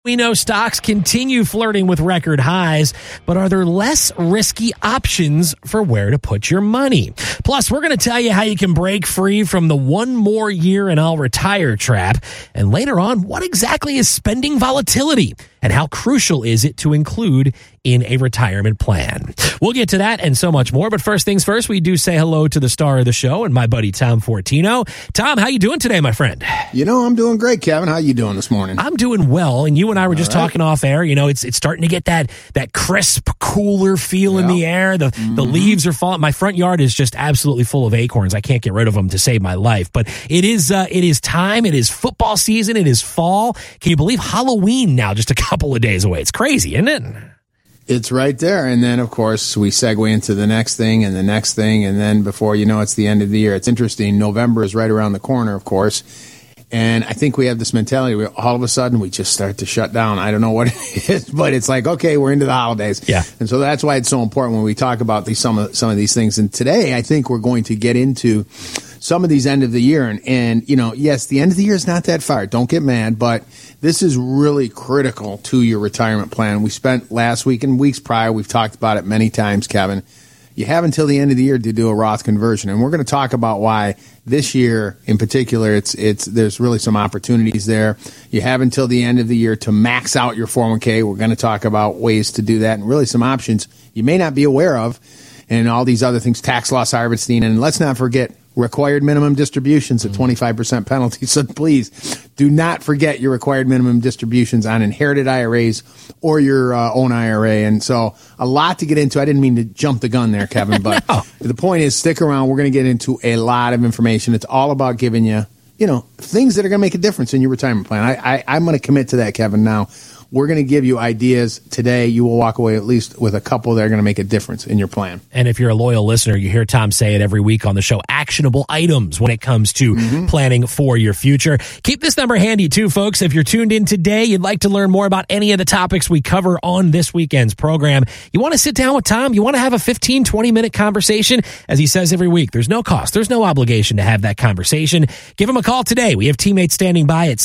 We know stocks continue flirting with record highs, but are there less risky options for where to put your money? Plus, we're going to tell you how you can break free from the one more year and I'll retire trap. And later on, what exactly is spending volatility and how crucial is it to include in a retirement plan? We'll get to that and so much more. But first things first, we do say hello to the star of the show and my buddy Tom Fortino. Tom, how you doing today, my friend? You know, I'm doing great, Kevin. How you doing this morning? I'm doing well. And you and I were just talking off air. You know, it's starting to get that crisp, cooler feel in the air. The leaves are falling. My front yard is just absolutely full of acorns. I can't get rid of them to save my life. But it is time. It is football season. It is fall. Can you believe Halloween now? Just a couple of days away. It's crazy, isn't it? It's right there. And then, of course, we segue into the next thing and the next thing. And then before you know, it's the end of the year. It's interesting. November is right around the corner, of course. And I think we have this mentality where all of a sudden we just start to shut down. I don't know what it is, but it's like, okay, we're into the holidays. Yeah. And so that's why it's so important when we talk about some of these things. And today, I think we're going to get into some of these end of the year. And you know, yes, the end of the year is not that far. Don't get mad, but this is really critical to your retirement plan. We spent last week and weeks prior, we've talked about it many times, Kevin. You have until the end of the year to do a Roth conversion. And we're going to talk about why this year in particular, there's really some opportunities there. You have until the end of the year to max out your 401k. We're going to talk about ways to do that and really some options you may not be aware of and all these other things, tax loss harvesting. And let's not forget required minimum distributions at 25% penalty. So please do not forget your required minimum distributions on inherited IRAs or your own IRA. And so a lot to get into. I didn't mean to jump the gun there, Kevin, but No. The point is stick around. We're going to get into a lot of information. It's all about giving you, things that are going to make a difference in your retirement plan. I'm going to commit to that, Kevin, now. We're going to give you ideas today. You will walk away at least with a couple that are going to make a difference in your plan. And if you're a loyal listener, you hear Tom say it every week on the show, actionable items when it comes to planning for your future. Keep this number handy too, folks. If you're tuned in today, you'd like to learn more about any of the topics we cover on this weekend's program. You want to sit down with Tom? You want to have a 15, 20-minute conversation? As he says every week, there's no cost. There's no obligation to have that conversation. Give him a call today. We have teammates standing by at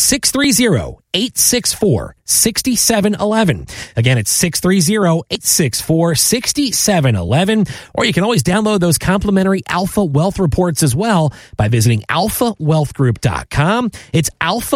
630-864-6711. Again, it's 630-864-6711. Or you can always download those complimentary Alpha Wealth reports as well by visiting alphawealthgroup.com. It's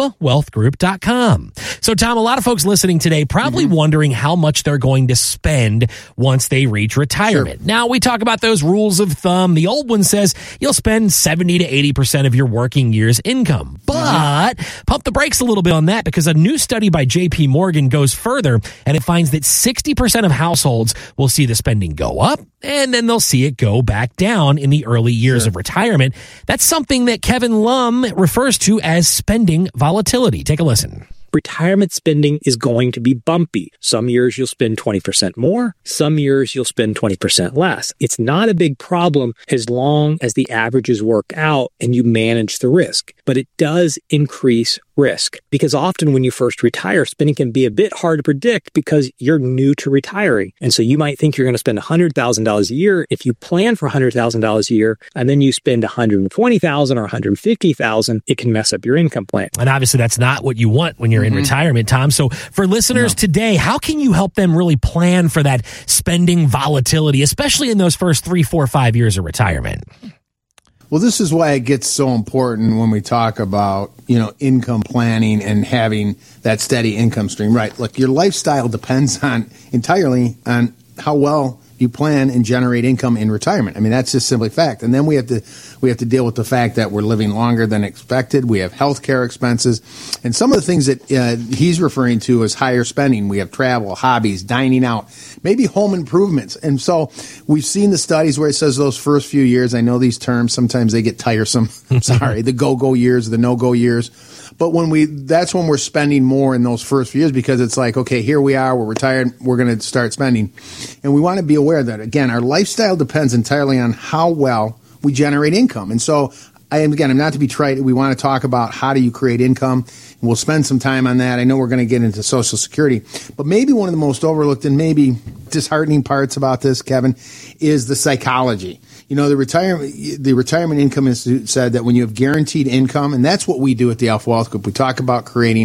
alphawealthgroup.com. So, Tom, a lot of folks listening today probably wondering how much they're going to spend once they reach retirement. Sure. Now, we talk about those rules of thumb. The old one says you'll spend 70 to 80% of your working year's income. But pump the brakes a little bit on that because a new study by J.P. Morgan goes further, and it finds that 60% of households will see the spending go up, and then they'll see it go back down in the early years of retirement. That's something that Kevin Lum refers to as spending volatility. Take a listen. Retirement spending is going to be bumpy. Some years you'll spend 20% more. Some years you'll spend 20% less. It's not a big problem as long as the averages work out and you manage the risk. But it does increase risk because often when you first retire, spending can be a bit hard to predict because you're new to retiring. And so you might think you're going to spend $100,000 a year. If you plan for $100,000 a year and then you spend $120,000 or $150,000, it can mess up your income plan. And obviously that's not what you want when you're in retirement, Tom. So for listeners today, how can you help them really plan for that spending volatility, especially in those first 3, 4, 5 years of retirement? Well, this is why it gets so important when we talk about, income planning and having that steady income stream. Right. Look, your lifestyle depends entirely on how well you plan and generate income in retirement. I mean, that's just simply fact. And then we have to deal with the fact that we're living longer than expected. We have healthcare expenses. And some of the things that he's referring to as higher spending. We have travel, hobbies, dining out, maybe home improvements. And so we've seen the studies where it says those first few years, I know these terms, sometimes they get tiresome. I'm sorry, the go-go years, the no-go years. But that's when we're spending more in those first few years because it's like, okay, here we are, we're retired, we're going to start spending. And we want to be aware that, again, our lifestyle depends entirely on how well we generate income. And so, I'm not to be trite, we want to talk about how do you create income. And we'll spend some time on that. I know we're going to get into Social Security. But maybe one of the most overlooked and maybe disheartening parts about this, Kevin, is the psychology. The Retirement Income Institute said that when you have guaranteed income, and that's what we do at the Alpha Wealth Group, we talk about creating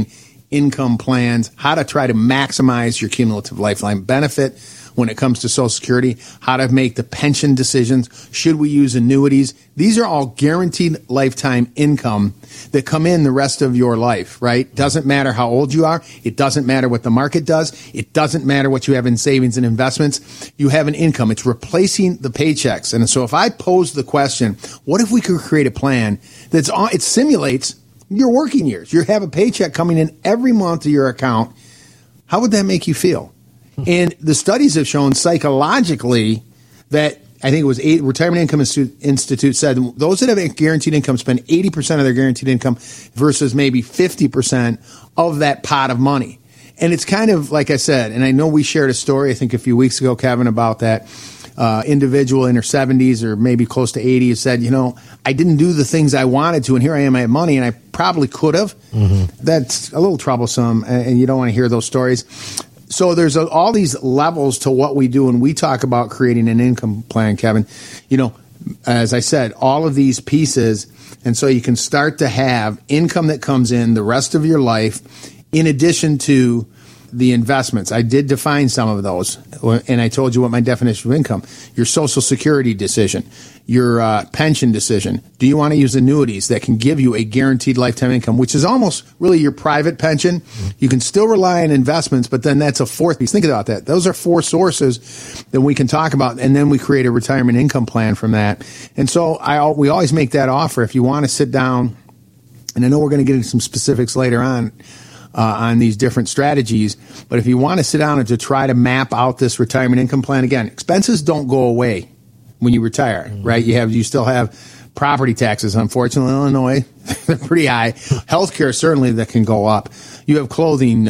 income plans, how to try to maximize your cumulative lifetime benefit when it comes to Social Security, how to make the pension decisions, should we use annuities. These are all guaranteed lifetime income that come in the rest of your life, right? Doesn't matter how old you are. It doesn't matter what the market does. It doesn't matter what you have in savings and investments. You have an income. It's replacing the paychecks. And so if I pose the question, what if we could create a plan that's on, it simulates your working years. You have a paycheck coming in every month to your account. How would that make you feel? And the studies have shown psychologically that, I think it was Retirement Income Institute said those that have a guaranteed income spend 80% of their guaranteed income versus maybe 50% of that pot of money. And it's kind of like I said, and I know we shared a story, I think a few weeks ago, Kevin, about that individual in her 70s or maybe close to 80 who said, I didn't do the things I wanted to, and here I am, I have money, and I probably could have. Mm-hmm. That's a little troublesome, and you don't want to hear those stories. So there's all these levels to what we do when we talk about creating an income plan, Kevin. As I said, all of these pieces, and so you can start to have income that comes in the rest of your life in addition to the investments. I did define some of those, and I told you what my definition of income. Your Social Security decision, your pension decision. Do you want to use annuities that can give you a guaranteed lifetime income, which is almost really your private pension? You can still rely on investments, but then that's a fourth piece. Think about that. Those are four sources that we can talk about, and then we create a retirement income plan from that. And so we always make that offer. If you want to sit down, and I know we're going to get into some specifics later on these different strategies, but if you want to sit down and to try to map out this retirement income plan, again, expenses don't go away when you retire, right? You still have property taxes. Unfortunately, in Illinois, they're pretty high. Healthcare, certainly, that can go up. You have clothing,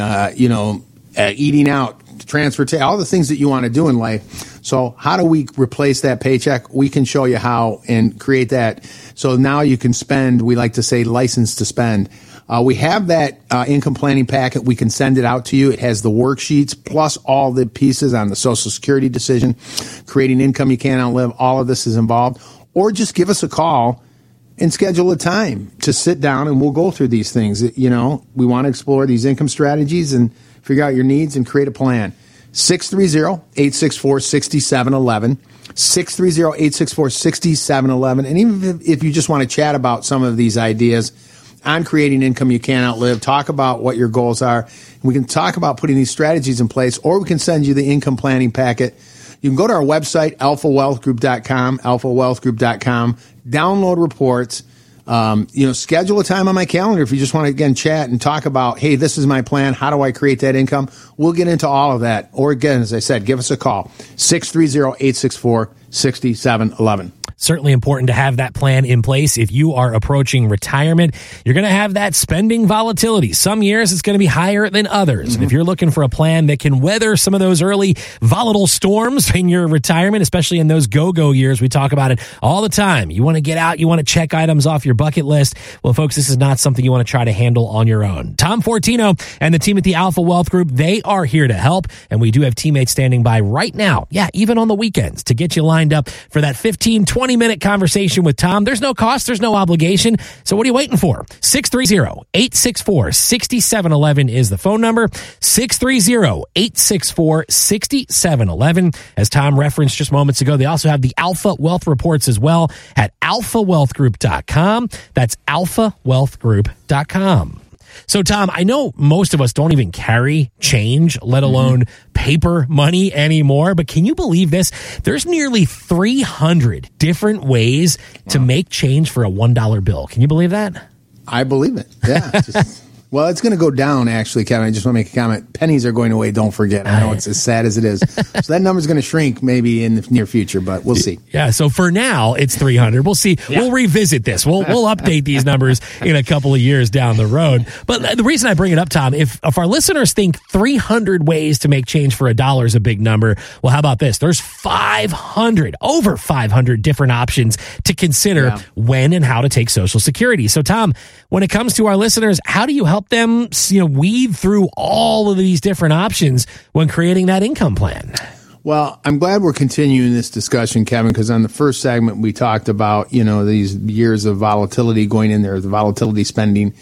eating out, transportation, all the things that you want to do in life. So how do we replace that paycheck? We can show you how and create that. So now you can spend, we like to say, license to spend. We have that income planning packet. We can send it out to you. It has the worksheets plus all the pieces on the Social Security decision, creating income you can't outlive. All of this is involved. Or just give us a call and schedule a time to sit down and we'll go through these things. We want to explore these income strategies and figure out your needs and create a plan. 630-864-6711. 630-864-6711. And even if you just want to chat about some of these ideas on creating income you can't outlive, talk about what your goals are. We can talk about putting these strategies in place, or we can send you the income planning packet. You can go to our website, alphawealthgroup.com, alphawealthgroup.com, download reports, schedule a time on my calendar if you just want to, again, chat and talk about, hey, this is my plan. How do I create that income? We'll get into all of that. Or again, as I said, give us a call, 630-864-6711. Certainly important to have that plan in place. If you are approaching retirement, you're going to have that spending volatility. Some years it's going to be higher than others. And if you're looking for a plan that can weather some of those early volatile storms in your retirement, especially in those go-go years, we talk about it all the time. You want to get out, you want to check items off your bucket list. Well, folks, this is not something you want to try to handle on your own. Tom Fortino and the team at the Alpha Wealth Group, they are here to help. And we do have teammates standing by right now. Yeah, even on the weekends to get you lined up for that 15-20-minute conversation with Tom. There's no cost. There's no obligation. So what are you waiting for? 630-864-6711 is the phone number. 630-864-6711. As Tom referenced just moments ago, they also have the Alpha Wealth Reports as well at alphawealthgroup.com. That's alphawealthgroup.com. So, Tom, I know most of us don't even carry change, let alone paper money anymore. But can you believe this? There's nearly 300 different ways to make change for a $1 bill. Can you believe that? I believe it. Yeah. Well, it's going to go down, actually, Kevin. I just want to make a comment. Pennies are going away, don't forget. I know it's as sad as it is. So that number's going to shrink maybe in the near future, but we'll see. Yeah, so for now, it's 300. We'll see. Yeah. We'll revisit this. We'll update these numbers in a couple of years down the road. But the reason I bring it up, Tom, if our listeners think 300 ways to make change for $1 is a big number, well, how about this? There's over 500 different options to consider when and how to take Social Security. So, Tom, when it comes to our listeners, how do you help them, weed through all of these different options when creating that income plan? Well, I'm glad we're continuing this discussion, Kevin, because on the first segment we talked about, these years of volatility going in there, the volatility spending,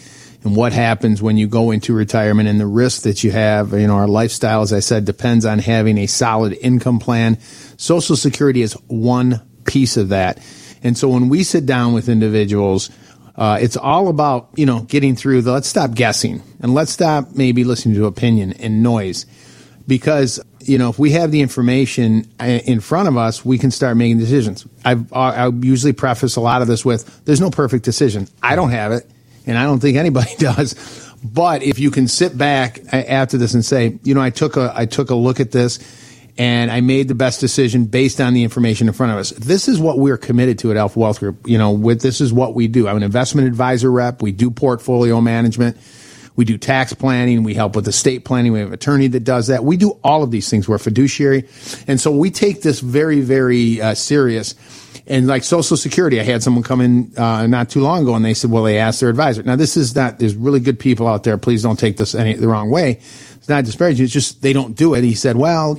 and what happens when you go into retirement and the risk that you have. Our lifestyle, as I said, depends on having a solid income plan. Social Security is one piece of that. And so when we sit down with individuals, it's all about, getting through let's stop guessing and let's stop maybe listening to opinion and noise. Because, if we have the information in front of us, we can start making decisions. I usually preface a lot of this with, there's no perfect decision. I don't have it, and I don't think anybody does. But if you can sit back after this and say, I took a look at this, and I made the best decision based on the information in front of us. This is what we're committed to at Alpha Wealth Group. This is what we do. I'm an investment advisor rep. We do portfolio management. We do tax planning. We help with estate planning. We have an attorney that does that. We do all of these things. We're a fiduciary. And so we take this very, very serious. And like Social Security, I had someone come in not too long ago, and they said, well, they asked their advisor. Now, this is not, there's really good people out there. Please don't take this the wrong way. It's not disparaging. It's just they don't do it. He said, well,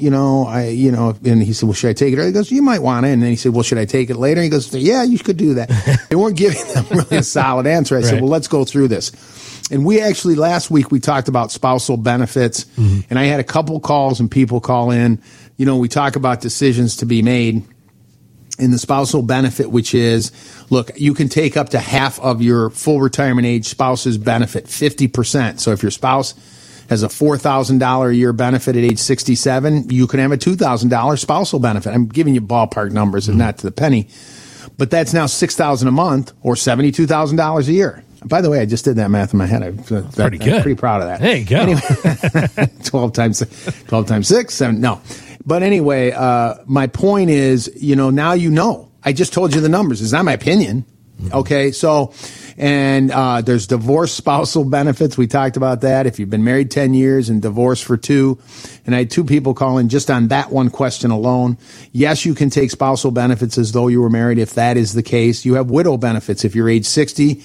and he said, well, should I take it? He goes, you might want it. And then he said, well, should I take it later? He goes, yeah, you could do that. They weren't giving them really a solid answer. I said, well, let's go through this. And we actually, last week, we talked about spousal benefits, and I had a couple calls and people call in. We talk about decisions to be made in the spousal benefit, which is, look, you can take up to half of your full retirement age spouse's benefit, 50%. So if your spouse has a $4,000 a year benefit at age 67, you can have a $2,000 spousal benefit. I'm giving you ballpark numbers and not to the penny, but that's now $6,000 a month or $72,000 a year. By the way, I just did that math in my head. I'm pretty proud of that. There you go. Anyway, 12 times 6, 7. No. But anyway, my point is, now I just told you the numbers. It's not my opinion. Okay. So, and there's divorce spousal benefits. We talked about that. If you've been married 10 years and divorced for 2, and I had 2 people call in just on that one question alone. Yes, you can take spousal benefits as though you were married if that is the case. You have widow benefits if you're age 60.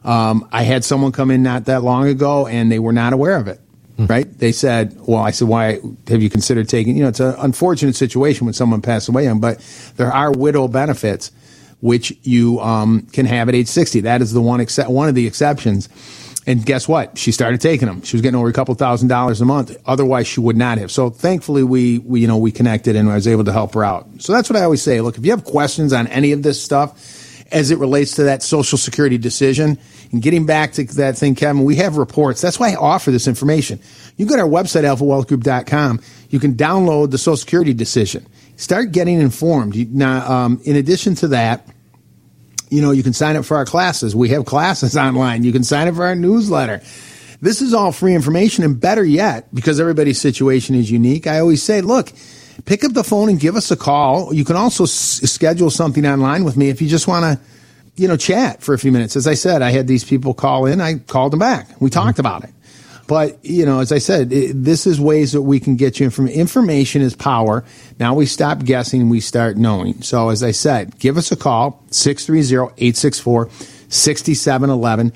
I had someone come in not that long ago, and they were not aware of it. Right? They said, well, I said, why have you considered taking, it's an unfortunate situation when someone passed away, but there are widow benefits, which you can have at age 60. That is the one of the exceptions. And guess what? She started taking them. She was getting over a couple $1,000s a month. Otherwise, she would not have. So thankfully, we connected and I was able to help her out. So that's what I always say. Look, if you have questions on any of this stuff as it relates to that Social Security decision, and getting back to that thing, Kevin, we have reports. That's why I offer this information. You go to our website, alphawealthgroup.com. You can download the Social Security decision. Start getting informed. Now, in addition to that, you can sign up for our classes. We have classes online. You can sign up for our newsletter. This is all free information, and better yet, because everybody's situation is unique, I always say, look, pick up the phone and give us a call. You can also schedule something online with me if you just want to, chat for a few minutes. As I said, I had these people call in. I called them back. We talked about it. But, as I said, this is ways that we can get you information. Information is power. Now we stop guessing. We start knowing. So, as I said, give us a call, 630-864-6711,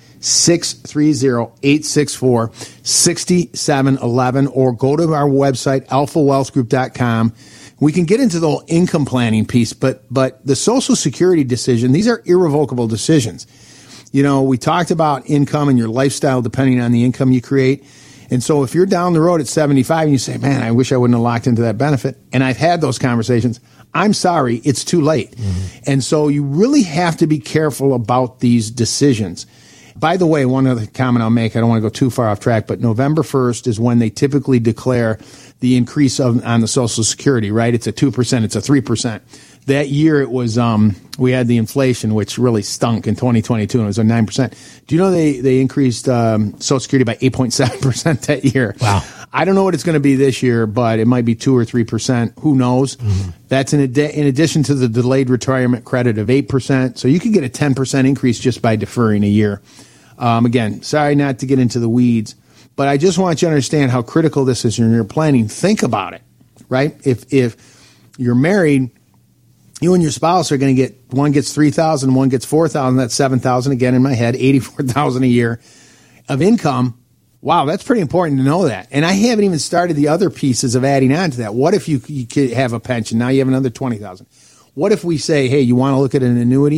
630-864-6711, or go to our website, alphawealthgroup.com. We can get into the whole income planning piece, but the Social Security decision, these are irrevocable decisions. We talked about income and your lifestyle depending on the income you create. And so if you're down the road at 75 and you say, man, I wish I wouldn't have locked into that benefit, and I've had those conversations, I'm sorry, it's too late. And so you really have to be careful about these decisions. By the way, one other comment I'll make, I don't want to go too far off track, but November 1st is when they typically declare the increase on the Social Security, right? It's a 2%, it's a 3%. That year it was, we had the inflation, which really stunk in 2022, and it was a 9%. Do you know they increased Social Security by 8.7% that year? Wow. I don't know what it's going to be this year, but it might be 2 or 3%. Who knows? That's in addition to the delayed retirement credit of 8%. So you could get a 10% increase just by deferring a year. Again, sorry not to get into the weeds, but I just want you to understand how critical this is in your planning. Think about it, right? If you're married, you and your spouse are going to get, one gets $3,000, one gets $4,000. That's $7,000 again in my head, $84,000 a year of income. Wow, that's pretty important to know that. And I haven't even started the other pieces of adding on to that. What if you could have a pension? Now you have another $20,000. What if we say, hey, you want to look at an annuity?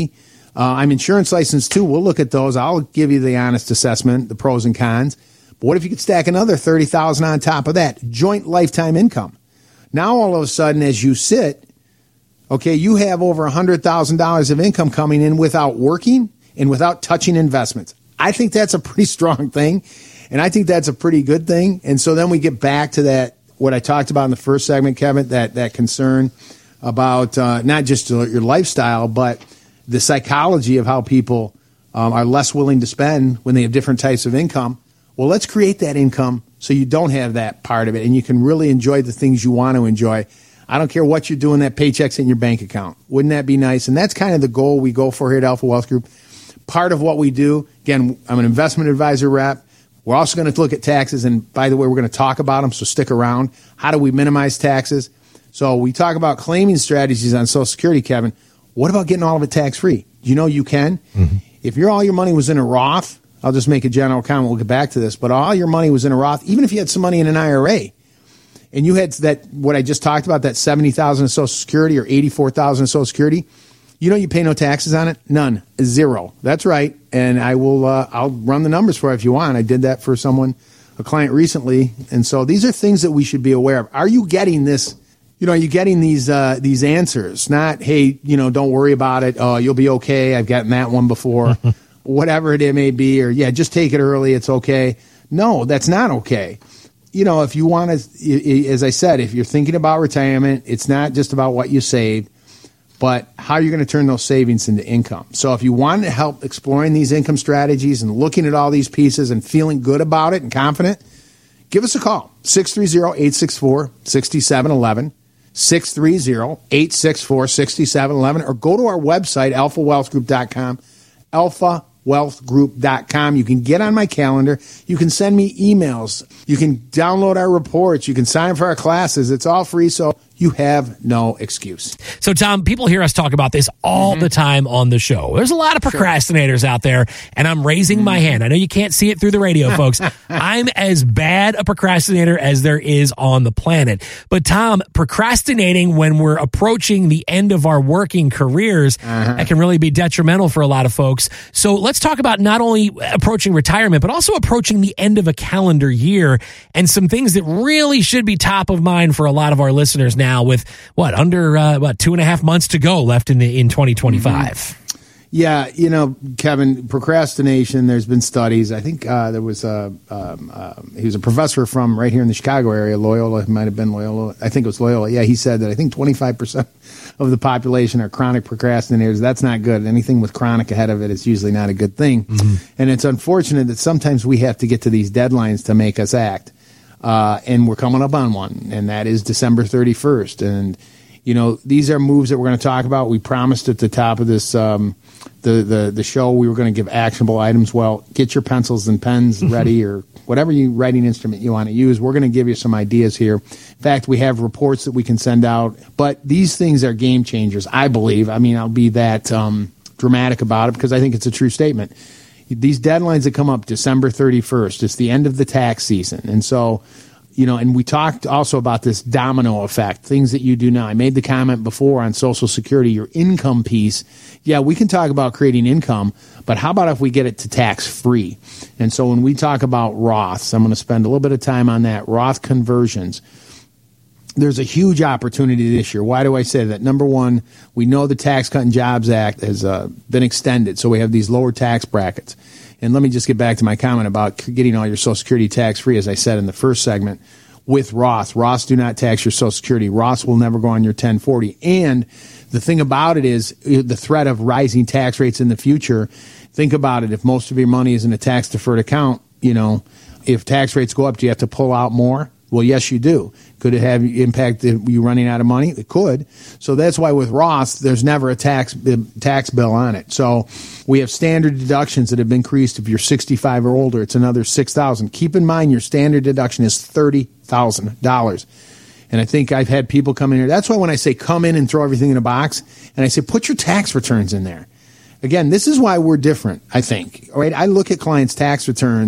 I'm insurance licensed too. We'll look at those. I'll give you the honest assessment, the pros and cons. But what if you could stack another $30,000 on top of that? Joint lifetime income. Now all of a sudden, as you sit, okay, you have over $100,000 of income coming in without working and without touching investments. I think that's a pretty strong thing, and I think that's a pretty good thing. And so then we get back to that, what I talked about in the first segment, Kevin, that concern about not just your lifestyle, but the psychology of how people are less willing to spend when they have different types of income. Well, let's create that income so you don't have that part of it, and you can really enjoy the things you want to enjoy. I don't care what you're doing, that paycheck's in your bank account. Wouldn't that be nice? And that's kind of the goal we go for here at Alpha Wealth Group. Part of what we do, again, I'm an investment advisor rep. We're also going to look at taxes, and by the way, we're going to talk about them, so stick around. How do we minimize taxes? So we talk about claiming strategies on Social Security, Kevin. What about getting all of it tax-free? You know you can. Mm-hmm. If all your money was in a Roth, I'll just make a general comment, we'll get back to this, but all your money was in a Roth, even if you had some money in an IRA, and you had that, what I just talked about, that $70,000 in Social Security or $84,000 in Social Security, you pay no taxes on it? None. Zero. That's right. And I will, I'll run the numbers for you if you want. I did that for a client recently. And so these are things that we should be aware of. Are you getting this? Are you getting these answers? Not, hey, don't worry about it. Oh, you'll be okay. I've gotten that one before. Whatever it may be, or just take it early. It's okay. No, that's not okay. If you want to, as I said, if you're thinking about retirement, it's not just about what you saved, but how you're going to turn those savings into income. So if you want to help exploring these income strategies and looking at all these pieces and feeling good about it and confident, give us a call, 630-864-6711, 630-864-6711, or go to our website, alphawealthgroup.com, alphawealthgroup.com. You can get on my calendar. You can send me emails. You can download our reports. You can sign up for our classes. It's all free, so you have no excuse. So, Tom, people hear us talk about this all the time on the show. There's a lot of procrastinators out there, and I'm raising my hand. I know you can't see it through the radio, folks. I'm as bad a procrastinator as there is on the planet. But, Tom, procrastinating when we're approaching the end of our working careers, that can really be detrimental for a lot of folks. So let's talk about not only approaching retirement, but also approaching the end of a calendar year and some things that really should be top of mind for a lot of our listeners now with under 2.5 months to go left in 2025. Yeah, Kevin, procrastination, there's been studies. I think there was he was a professor from right here in the Chicago area, Loyola, it might have been Loyola. I think it was Loyola. Yeah, he said that I think 25% of the population are chronic procrastinators. That's not good. Anything with chronic ahead of it is usually not a good thing. And it's unfortunate that sometimes we have to get to these deadlines to make us act. And we're coming up on one, and that is December 31st. And, these are moves that we're going to talk about. We promised at the top of this, the show, we were going to give actionable items. Well, get your pencils and pens ready or whatever writing instrument you want to use. We're going to give you some ideas here. In fact, we have reports that we can send out. But these things are game changers, I believe. I mean, I'll be that dramatic about it because I think it's a true statement. These deadlines that come up December 31st, it's the end of the tax season. And so, and we talked also about this domino effect, things that you do now. I made the comment before on Social Security, your income piece. Yeah, we can talk about creating income, but how about if we get it to tax-free? And so when we talk about Roths, I'm going to spend a little bit of time on that, Roth conversions. There's a huge opportunity this year. Why do I say that? Number one, we know the Tax Cut and Jobs Act has been extended, so we have these lower tax brackets. And let me just get back to my comment about getting all your Social Security tax-free, as I said in the first segment, with Roth. Roths do not tax your Social Security. Roths will never go on your 1040. And the thing about it is the threat of rising tax rates in the future. Think about it. If most of your money is in a tax-deferred account, if tax rates go up, do you have to pull out more? Well, yes, you do. Could it have impact you running out of money? It could. So that's why with Roth, there's never a tax bill on it. So we have standard deductions that have been increased. If you're 65 or older, it's another $6,000. Keep in mind your standard deduction is $30,000. And I think I've had people come in here. That's why when I say come in and throw everything in a box, and I say put your tax returns in there. Again, this is why we're different, I think. All right, I look at clients' tax returns.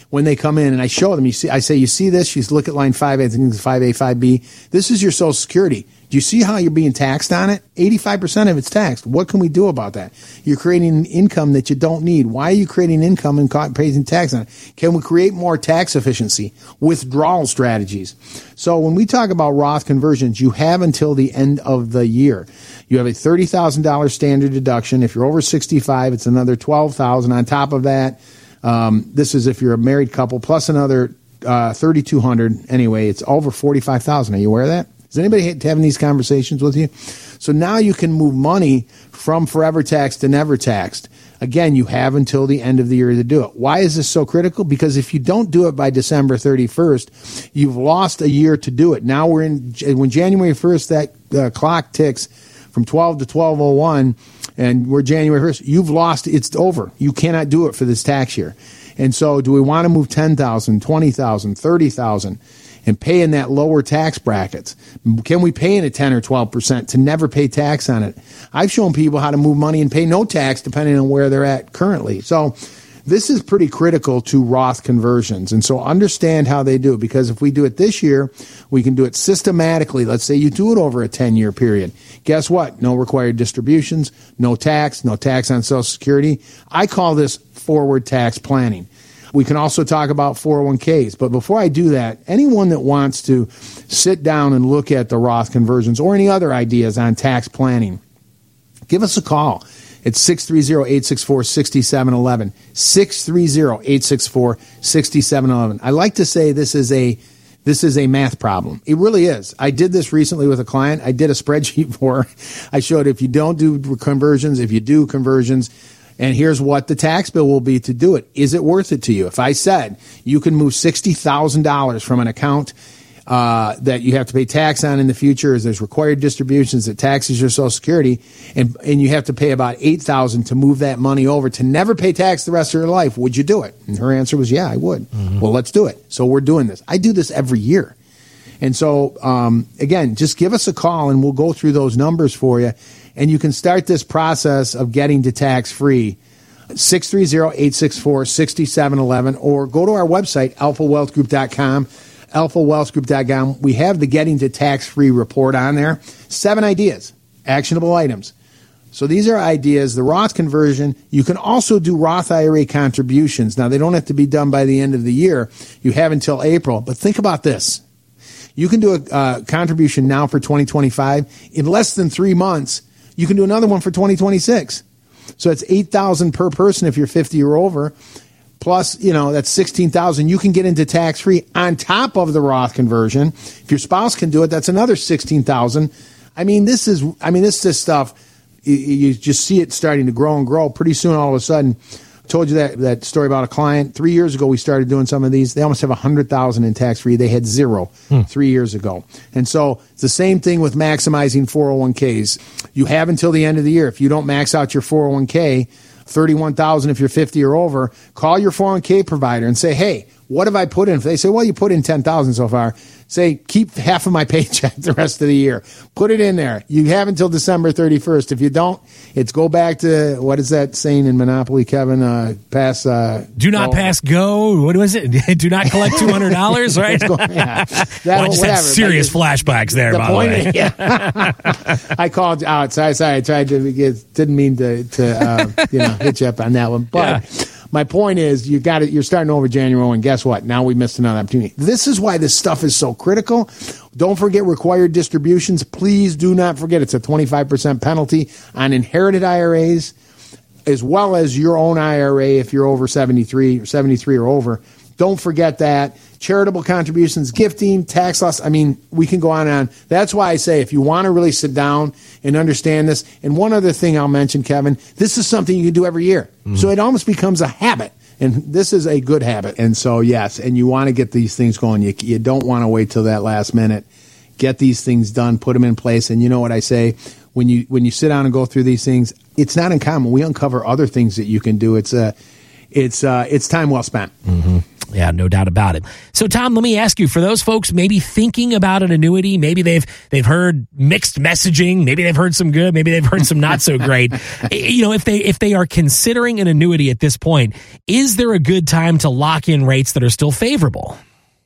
when they come in and I show them, I say, you see this? You look at line 5A, I think it's 5A, 5B. This is your Social Security. Do you see how you're being taxed on it? 85% of it's taxed. What can we do about that? You're creating an income that you don't need. Why are you creating income and paying tax on it? Can we create more tax efficiency? Withdrawal strategies. So when we talk about Roth conversions, you have until the end of the year. You have a $30,000 standard deduction. If you're over 65, it's another $12,000 on top of that. This is if you're a married couple, plus another $3,200. Anyway, it's over $45,000. Are you aware of that? Is anybody having these conversations with you? So now you can move money from forever taxed to never taxed. Again, you have until the end of the year to do it. Why is this so critical? Because if you don't do it by December 31st, you've lost a year to do it. Now when January 1st, that clock ticks from 12 to 12:01, and we're January 1st, you've lost, it's over. You cannot do it for this tax year. And so do we want to move $10,000, $20,000, $30,000? And pay in that lower tax brackets? Can we pay in at 10 or 12% to never pay tax on it? I've shown people how to move money and pay no tax depending on where they're at currently. So this is pretty critical to Roth conversions. And so understand how they do it, because if we do it this year, we can do it systematically. Let's say you do it over a 10-year period. Guess what? No required distributions, no tax on Social Security. I call this forward tax planning. We can also talk about 401ks. But before I do that, anyone that wants to sit down and look at the Roth conversions or any other ideas on tax planning, give us a call. It's 630-864-6711. 630-864-6711. I like to say this is a math problem. It really is. I did this recently with a client. I did a spreadsheet for her. I showed if you don't do conversions, if you do conversions, and here's what the tax bill will be to do it. Is it worth it to you? If I said you can move $60,000 from an account that you have to pay tax on in the future, as there's required distributions that taxes your Social Security, and you have to pay about $8,000 to move that money over to never pay tax the rest of your life, would you do it? And her answer was, yeah, I would. Mm-hmm. Well, let's do it. So we're doing this. I do this every year. And so, again, just give us a call and we'll go through those numbers for you. And you can start this process of getting to tax-free, 630-864-6711, or go to our website, alphawealthgroup.com, alphawealthgroup.com. We have the Getting to Tax-Free report on there. 7 ideas, actionable items. So these are ideas. The Roth conversion, you can also do Roth IRA contributions. Now, they don't have to be done by the end of the year. You have until April. But think about this. You can do a contribution now for 2025. In less than 3 months, you can do another one for 2026. So it's $8,000 per person if you're 50 or over. Plus, that's $16,000. You can get into tax-free on top of the Roth conversion. If your spouse can do it, that's another $16,000. This is stuff. You just see it starting to grow and grow. Pretty soon, all of a sudden, I told you that story about a client. 3 years ago, we started doing some of these. They almost have $100,000 in tax-free. They had zero 3 years ago. And so it's the same thing with maximizing 401ks. You have until the end of the year. If you don't max out your 401k, $31,000 if you're 50 or over, call your 401k provider and say, hey, what have I put in? If they say, well, you put in $10,000 so far, say, keep half of my paycheck the rest of the year. Put it in there. You have until December 31st. If you don't, it's go back to, what is that saying in Monopoly, Kevin? Pass. Do not pass go. What was it? Do not collect $200, right? Well, I just had serious flashbacks there, by the way. Yeah. I called out. Sorry. I tried to didn't mean to hit you up on that one. But my point is, you're starting over January 1. Guess what? Now we missed another opportunity. This is why this stuff is so critical. Don't forget required distributions. Please do not forget it's a 25% penalty on inherited IRAs, as well as your own IRA if you're over 73 or over. Don't forget that. Charitable contributions, gifting, tax loss. We can go on and on. That's why I say if you want to really sit down and understand this. And one other thing I'll mention, Kevin, this is something you can do every year. Mm-hmm. So it almost becomes a habit. And this is a good habit. And so, yes, and you want to get these things going. You don't want to wait till that last minute. Get these things done, put them in place. And you know what I say? When you sit down and go through these things, it's not uncommon. We uncover other things that you can do. It's time well spent. Mm-hmm. Yeah, no doubt about it. So, Tom, let me ask you, for those folks maybe thinking about an annuity, maybe they've heard mixed messaging, maybe they've heard some good, maybe they've heard some not so great. If they are considering an annuity at this point, is there a good time to lock in rates that are still favorable?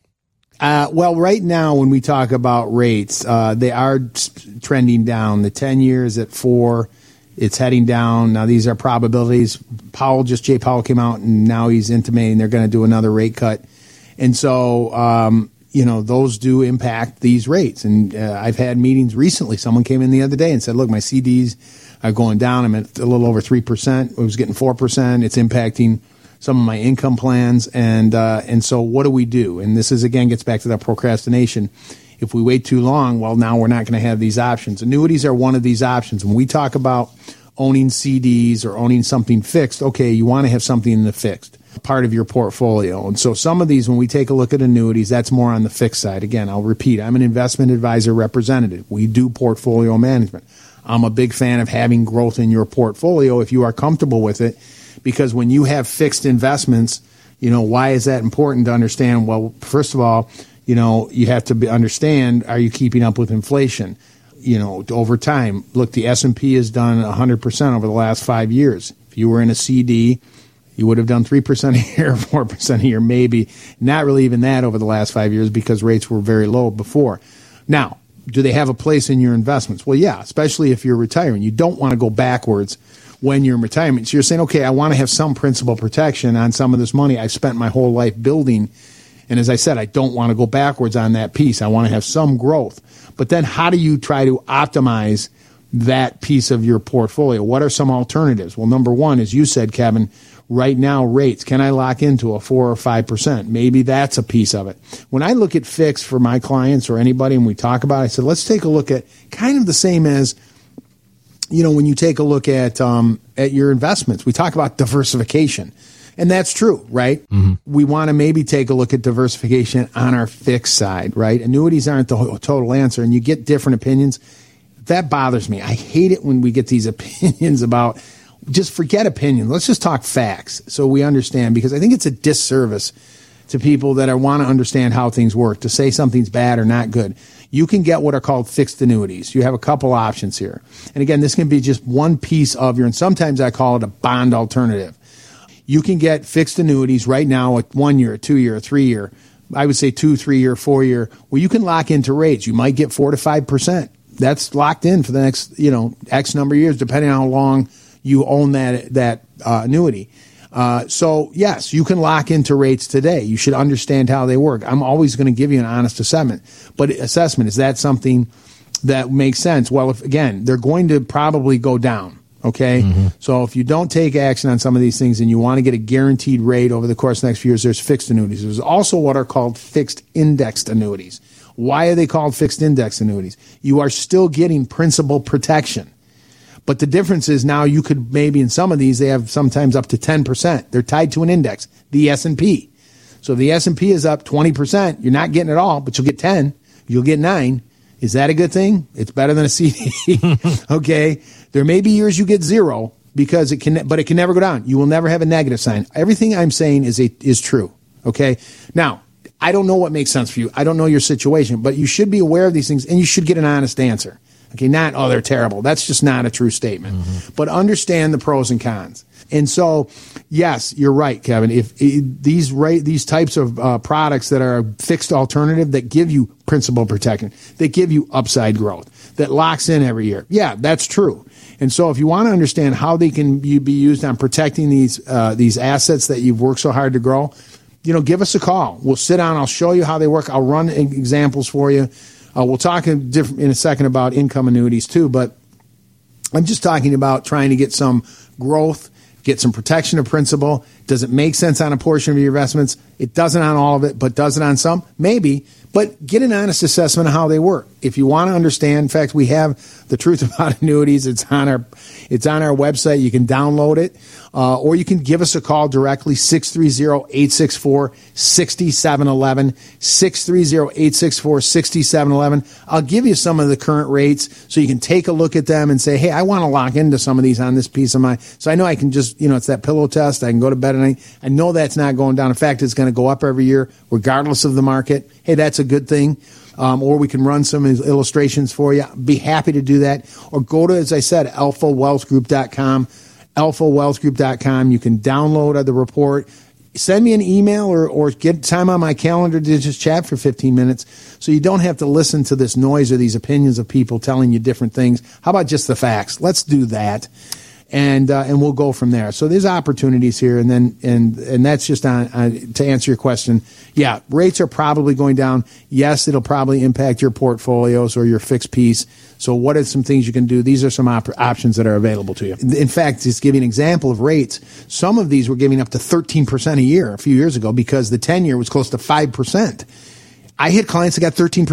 Well, right now, when we talk about rates, they are trending down. The 10 years at 4. It's heading down. Now, these are probabilities. Jay Powell came out, and now he's intimating they're going to do another rate cut. And so, those do impact these rates. And I've had meetings recently. Someone came in the other day and said, look, my CDs are going down. I'm at a little over 3%. I was getting 4%. It's impacting some of my income plans. And so what do? And this again, gets back to that procrastination. If we wait too long, well, now we're not going to have these options. Annuities are one of these options. When we talk about owning CDs or owning something fixed, okay, you want to have something in the fixed part of your portfolio. And so some of these, when we take a look at annuities, that's more on the fixed side. Again, I'll repeat, I'm an investment advisor representative. We do portfolio management. I'm a big fan of having growth in your portfolio if you are comfortable with it, because when you have fixed investments, why is that important to understand? Well, first of all, you have to understand, are you keeping up with inflation? Over time, look, the S&P has done 100% over the last 5 years. If you were in a CD, you would have done 3% a year, 4% a year, maybe. Not really even that over the last 5 years because rates were very low before. Now, do they have a place in your investments? Well, yeah, especially if you're retiring. You don't want to go backwards when you're in retirement. So you're saying, okay, I want to have some principal protection on some of this money I've spent my whole life building. And as I said, I don't want to go backwards on that piece. I want to have some growth. But then how do you try to optimize that piece of your portfolio? What are some alternatives? Well, number one, as you said, Kevin, right now rates. Can I lock into a 4 or 5%? Maybe that's a piece of it. When I look at fixed for my clients or anybody and we talk about it, I said, let's take a look at kind of the same as, when you take a look at your investments. We talk about diversification. And that's true, right? Mm-hmm. We want to maybe take a look at diversification on our fixed side, right? Annuities aren't the total answer, and you get different opinions. That bothers me. I hate it when we get these opinions about, just forget opinions. Let's just talk facts so we understand, because I think it's a disservice to people that want to understand how things work, to say something's bad or not good. You can get what are called fixed annuities. You have a couple options here. And again, this can be just one piece of and sometimes I call it a bond alternative. You can get fixed annuities right now at 1 year, 2 year, 3 year. I would say 2, 3 year, 4 year, where you can lock into rates. You might get 4 to 5%. That's locked in for the next, X number of years, depending on how long you own that annuity. So yes, you can lock into rates today. You should understand how they work. I'm always going to give you an honest assessment. But is that something that makes sense? Well, again, they're going to probably go down. Okay. Mm-hmm. So if you don't take action on some of these things and you want to get a guaranteed rate over the course of the next few years, there's fixed annuities. There's also what are called fixed indexed annuities. Why are they called fixed index annuities? You are still getting principal protection. But the difference is now you could maybe in some of these, they have sometimes up to 10%. They're tied to an index, the S&P. So if the S&P is up 20%, you're not getting it all, but you'll get 10, you'll get 9. Is that a good thing? It's better than a CD. Okay. There may be years you get 0 because it can never go down. You will never have a negative sign. Everything I'm saying is true. Okay. Now, I don't know what makes sense for you. I don't know your situation, but you should be aware of these things and you should get an honest answer. Okay. Not, oh, they're terrible. That's just not a true statement, but understand the pros and cons. And so, yes, you're right, Kevin. If these types of products that are a fixed alternative that give you principal protection, that give you upside growth, that locks in every year, yeah, that's true. And so, if you want to understand how they can be used on protecting these assets that you've worked so hard to grow, give us a call. We'll sit down. I'll show you how they work. I'll run examples for you. We'll talk in a second about income annuities too, but I'm just talking about trying to get some growth, get some protection of principal. Does it make sense on a portion of your investments? It doesn't on all of it, but does it on some? Maybe. But get an honest assessment of how they work. If you want to understand, in fact, we have The Truth About Annuities. It's on our website. You can download it, or you can give us a call directly, 630-864-6711, 630-864-6711. I'll give you some of the current rates so you can take a look at them and say, hey, I want to lock into some of these on this piece of my, so I know I can just, it's that pillow test. I can go to bed at and I know that's not going down. In fact, it's going to go up every year, regardless of the market. Hey, that's a good thing. Or we can run some illustrations for you. Be happy to do that. Or go to, as I said, alphawealthgroup.com. alphawealthgroup.com. You can download the report. Send me an email or get time on my calendar to just chat for 15 minutes so you don't have to listen to this noise or these opinions of people telling you different things. How about just the facts? Let's do that. And we'll go from there. So there's opportunities here, and that's just on to answer your question. Yeah, rates are probably going down. Yes, it'll probably impact your portfolios or your fixed piece. So what are some things you can do? These are some options that are available to you. In fact, just give you an example of rates. Some of these were giving up to 13% a year a few years ago because the 10-year was close to 5%. I hit clients that got 13%.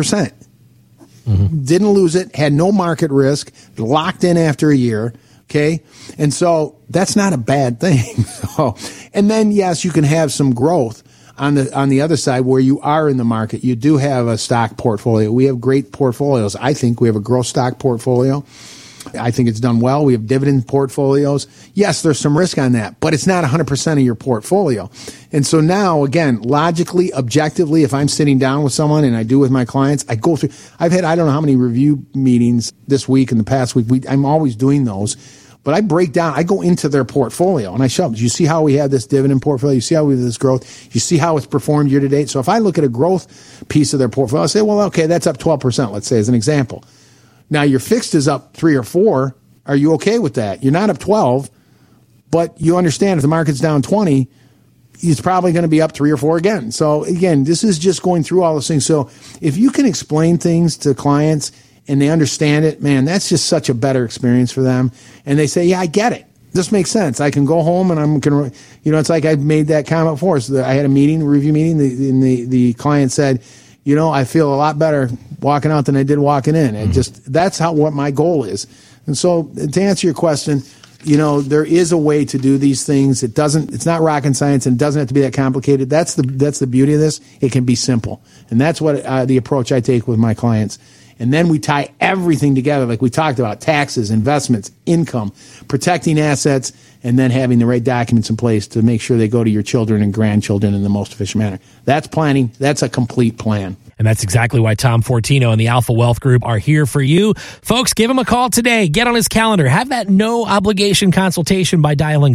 Mm-hmm. Didn't lose it, had no market risk, locked in after a year. Okay. And so that's not a bad thing. And then, yes, you can have some growth on the other side where you are in the market. You do have a stock portfolio. We have great portfolios. I think we have a growth stock portfolio. I think it's done well. We have dividend portfolios. Yes, there's some risk on that, but it's not 100% of your portfolio. And so now, again, logically, objectively, if I'm sitting down with someone, and I do with my clients, I go through, I've had, I don't know how many review meetings this week and the past week. I'm always doing those. But I break down, I go into their portfolio and I show them, you see how we have this dividend portfolio? You see how we have this growth? You see how it's performed year to date? So if I look at a growth piece of their portfolio, I say, well, okay, that's up 12%, let's say, as an example. Now your fixed is up 3 or 4. Are you okay with that? You're not up 12, but you understand if the market's down 20, it's probably going to be up 3 or 4 again. So again, this is just going through all those things. So if you can explain things to clients and they understand it, man, that's just such a better experience for them. And they say, yeah, I get it. This makes sense. I can go home and I'm going to, it's like I made that comment before. So I had a meeting, review meeting. The client said, I feel a lot better walking out than I did walking in. And that's what my goal is. And so to answer your question, there is a way to do these things. It's not rocket science and it doesn't have to be that complicated. That's the beauty of this. It can be simple. And that's what the approach I take with my clients. And then we tie everything together like we talked about: taxes, investments, income, protecting assets, and then having the right documents in place to make sure they go to your children and grandchildren in the most efficient manner. That's planning. That's a complete plan. And that's exactly why Tom Fortino and the Alpha Wealth Group are here for you. Folks, give him a call today. Get on his calendar. Have that no-obligation consultation by dialing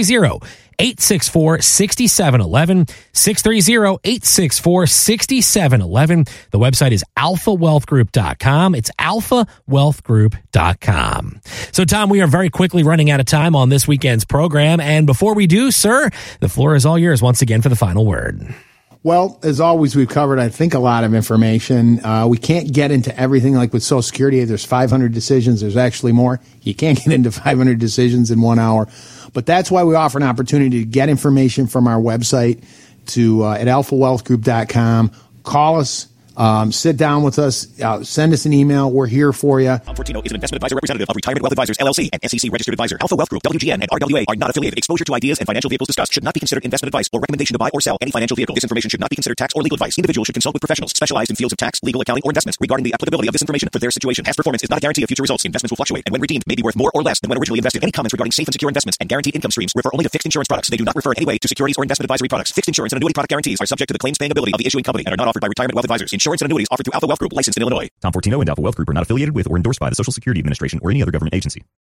630-864-6711, 630-864-6711. The website is alphawealthgroup.com. It's alphawealthgroup.com. So, Tom, we are very quickly running out of time on this weekend's program. And before we do, sir, the floor is all yours once again for the final word. Well, as always, we've covered, I think, a lot of information. We can't get into everything. Like with Social Security, there's 500 decisions. There's actually more. You can't get into 500 decisions in 1 hour. But that's why we offer an opportunity to get information from our website at alphawealthgroup.com. Call us. Sit down with us. Send us an email. We're here for you. Tom Fortino is an investment advisor representative of Retirement Wealth Advisors, LLC, and SEC registered advisor. Alpha Wealth Group, WGN, and RWA are not affiliated. Exposure to ideas and financial vehicles discussed should not be considered investment advice or recommendation to buy or sell any financial vehicle. This information should not be considered tax or legal advice. Individuals should consult with professionals specialized in fields of tax, legal, accounting, or investments regarding the applicability of this information for their situation. Past performance is not a guarantee of future results. Investments will fluctuate, and when redeemed, may be worth more or less than when originally invested. Any comments regarding safe and secure investments and guaranteed income streams refer only to fixed insurance products. They do not refer in any way to securities or investment advisory products. Fixed insurance and annuity product guarantees are subject to the claims paying ability of the issuing company and are not offered by Retirement Wealth Advisors. Insurance and annuities offered through Alpha Wealth Group, licensed in Illinois. Tom Fortino and Alpha Wealth Group are not affiliated with or endorsed by the Social Security Administration or any other government agency.